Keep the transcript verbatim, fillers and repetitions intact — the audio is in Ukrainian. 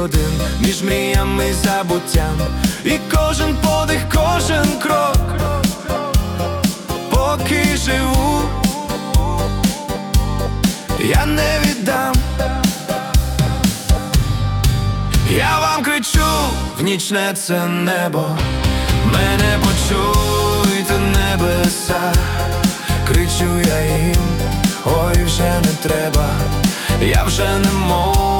годин між мріями й забуттям, і кожен подих, кожен крок, поки живу, я не віддам. Я вам кричу в нічне це небо, мене почуйте, небеса. Кричу я їм, ой, вже не треба, я вже не можу